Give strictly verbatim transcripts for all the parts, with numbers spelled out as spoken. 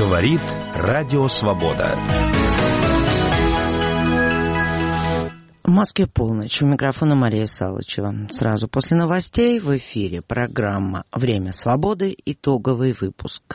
Говорит Радио Свобода. В Москве полночь. У микрофона Мария Салычева. Сразу после новостей в эфире программа «Время свободы». Итоговый выпуск.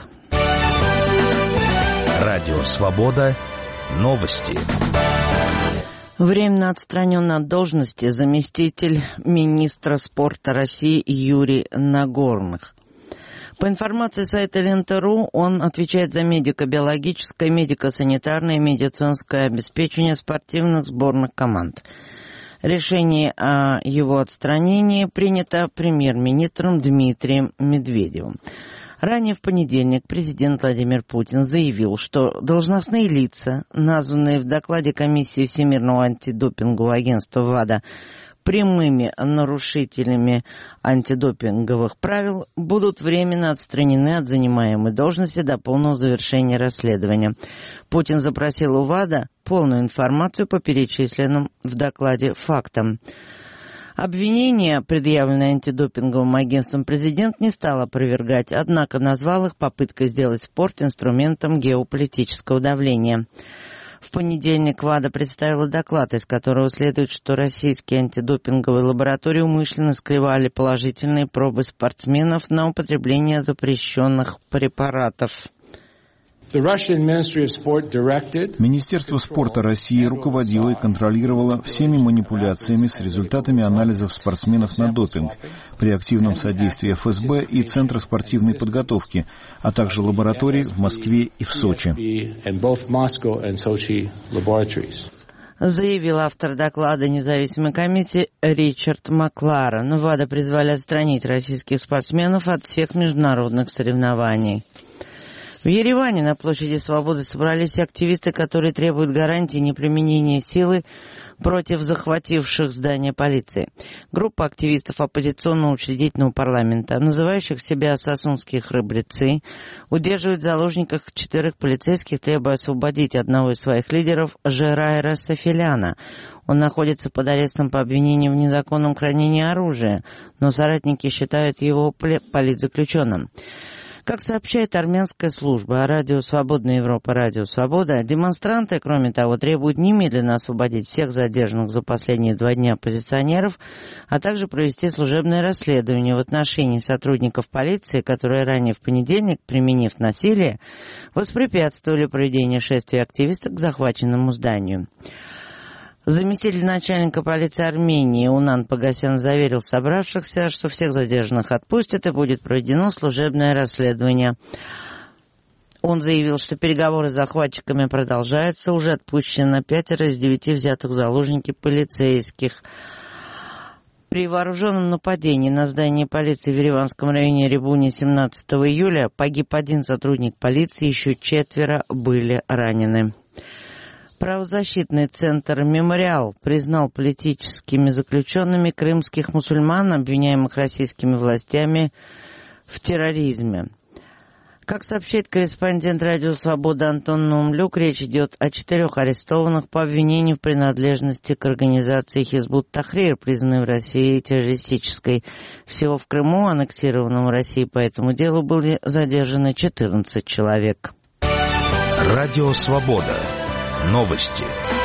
Радио Свобода. Новости. Временно отстранен от должности заместитель министра спорта России Юрий Нагорных. По информации сайта Лента точка ру, он отвечает за медико-биологическое, медико-санитарное и медицинское обеспечение спортивных сборных команд. Решение о его отстранении принято премьер-министром Дмитрием Медведевым. Ранее в понедельник президент Владимир Путин заявил, что должностные лица, названные в докладе Комиссии Всемирного антидопингового агентства ВАДА прямыми нарушителями антидопинговых правил, будут временно отстранены от занимаемой должности до полного завершения расследования. Путин запросил у ВАДА полную информацию по перечисленным в докладе фактам. Обвинения, предъявленные антидопинговым агентством, президент не стал опровергать, однако назвал их попыткой сделать спорт инструментом геополитического давления. В понедельник ВАДА представила доклад, из которого следует, что российские антидопинговые лаборатории умышленно скрывали положительные пробы спортсменов на употребление запрещенных препаратов. Министерство спорта России руководило и контролировало всеми манипуляциями с результатами анализов спортсменов на допинг при активном содействии эф эс бэ и Центра спортивной подготовки, а также лабораторий в Москве и в Сочи. Заявил автор доклада независимой комиссии Ричард Макларен. ВАДА призвали отстранить российских спортсменов от всех международных соревнований. В Ереване на площади Свободы собрались активисты, которые требуют гарантии неприменения силы против захвативших здание полиции. Группа активистов оппозиционного учредительного парламента, называющих себя «Сосунские храбрецы», удерживает в заложниках четырех полицейских, требуя освободить одного из своих лидеров, Жерайра Сафеляна. Он находится под арестом по обвинению в незаконном хранении оружия, но соратники считают его политзаключенным. Как сообщает армянская служба «Радио Свободная Европа», «Радио Свобода», демонстранты, кроме того, требуют немедленно освободить всех задержанных за последние два дня оппозиционеров, а также провести служебное расследование в отношении сотрудников полиции, которые ранее в понедельник, применив насилие, воспрепятствовали проведению шествия активистов к захваченному зданию. Заместитель начальника полиции Армении Унан Погосян заверил собравшихся, что всех задержанных отпустят и будет проведено служебное расследование. Он заявил, что переговоры с захватчиками продолжаются, уже отпущено пятеро из девяти взятых в заложники полицейских. При вооруженном нападении на здание полиции в Ереванском районе Рябуни семнадцатого июля погиб один сотрудник полиции, еще четверо были ранены. Правозащитный центр «Мемориал» признал политическими заключенными крымских мусульман, обвиняемых российскими властями в терроризме. Как сообщает корреспондент «Радио Свобода» Антон Наумлюк, речь идет о четырех арестованных по обвинению в принадлежности к организации «Хизбут Тахрир», признанной в России террористической. Всего в Крыму, аннексированном Россией по этому делу, были задержаны четырнадцать человек. Радио Свобода. Новости.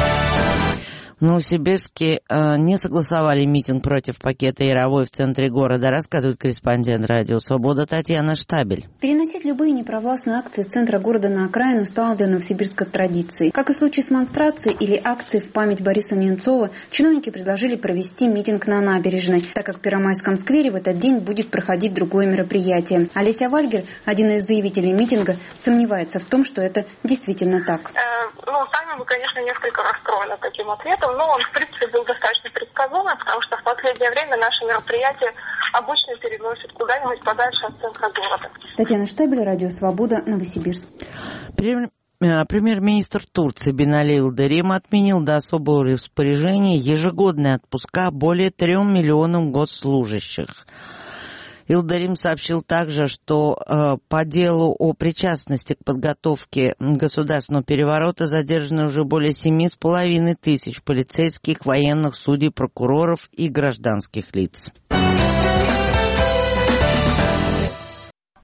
В Новосибирске э, не согласовали митинг против пакета Яровой в центре города, рассказывает корреспондент «Радио Свобода» Татьяна Штабель. Переносить любые неправластные акции центра города на окраину стало для Новосибирска традицией. Как и в случае с монстрацией или акцией в память Бориса Немцова, чиновники предложили провести митинг на набережной, так как в Первомайском сквере в этот день будет проходить другое мероприятие. Олеся Вальгер, один из заявителей митинга, сомневается в том, что это действительно так. Э, ну, сами мы, конечно, несколько расстроены таким ответом. Но он, в принципе, был достаточно предсказуемый, потому что в последнее время наши мероприятия обычно переносят куда-нибудь подальше от центра города. Татьяна Штабель, Радио Свобода, Новосибирск. Премьер-министр Турции Бинали Йылдырим отменил до особого распоряжения ежегодные отпуска более трем миллионам госслужащих. Йылдырим сообщил также, что э, по делу о причастности к подготовке государственного переворота задержаны уже более семи с половиной тысяч полицейских, военных, судей, прокуроров и гражданских лиц.